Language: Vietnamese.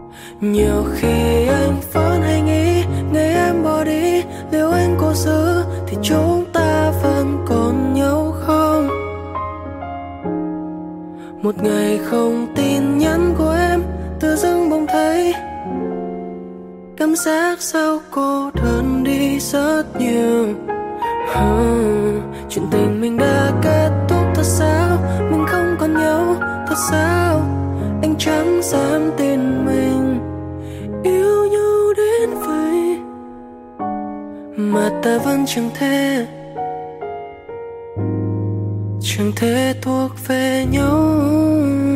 Nhiều khi anh vẫn hay nghĩ, ngày em bỏ đi liệu anh có giữ thì chúng ta vẫn còn nhau không? Một ngày không tin nhắn của em, tự dưng bỗng thấy cảm giác sao cô đơn đi rất nhiều. Chuyện tình mình đã kết thúc thật sao? Mình không còn nhau thật sao? Anh chẳng dám tin mình yêu nhau đến vậy mà ta vẫn chẳng thể thuộc về nhau.